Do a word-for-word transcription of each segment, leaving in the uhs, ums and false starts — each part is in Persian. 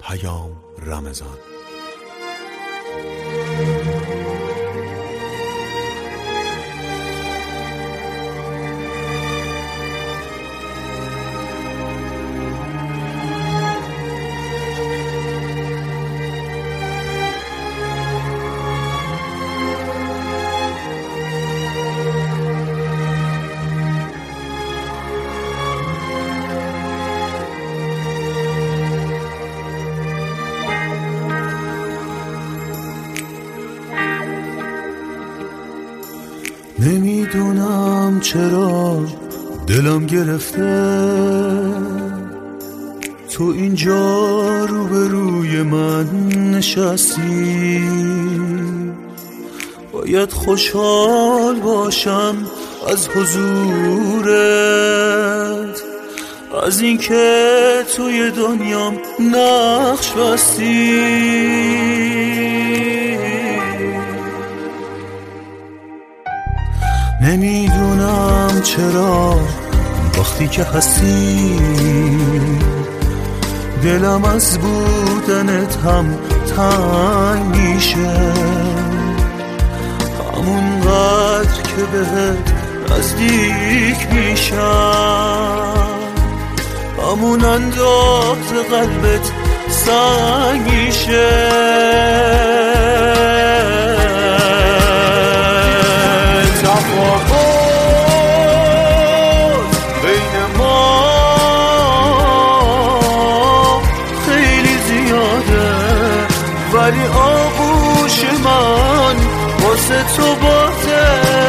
پیام رمضان. نمیدونم چرا دلم گرفته تو اینجا روبروی من نشستی. باید خوشحال باشم از حضورت، از اینکه توی دنیام نقش بستی. نمیدونم چرا وقتی که هستی دلم از بودنت هم تنگ میشه، همونقدر که بهت نزدیک میشم همون اندازه قلبت سنگ میشه. ولی آغوش من واسه تو باته،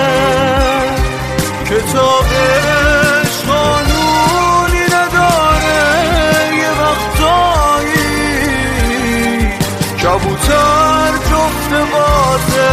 کتابش قانونی نداره، یه وقتایی کبوتر جفت بازه.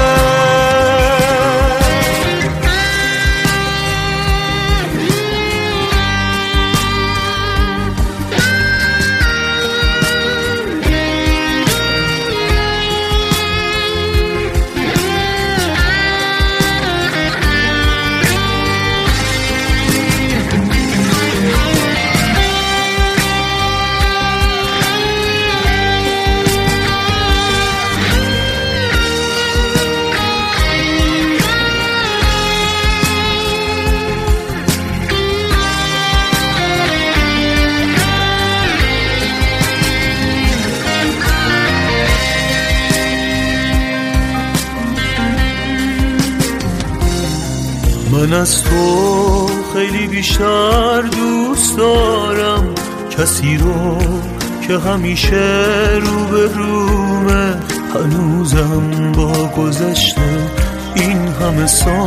من از تو خیلی بیشتر دوست دارم کسی رو که همیشه رو به رومه، هنوزم با گذشته این همه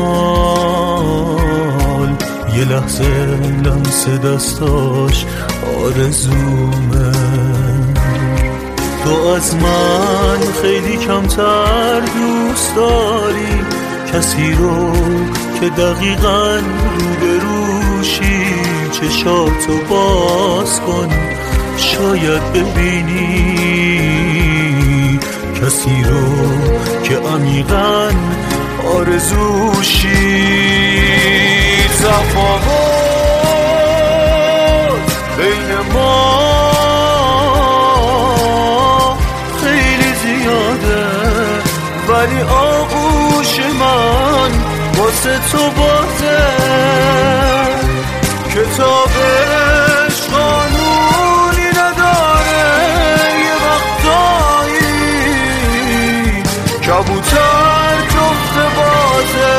سال یه لحظه لمس دستاش آرزومه. تو از من خیلی کمتر دوست داری کسی رو که دقیقاً روبروشی، چشاتو باز کن شاید ببینی کسی رو که عمیقاً آرزوشی. تفاوت بین ما خیلی زیاده، ولی آغوش من واسه تو باته، کتابش قانونی نداره، یه وقتایی کبوتر جفت بازه.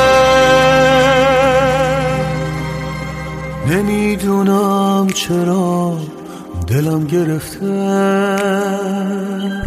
نمیدونم چرا دلم گرفته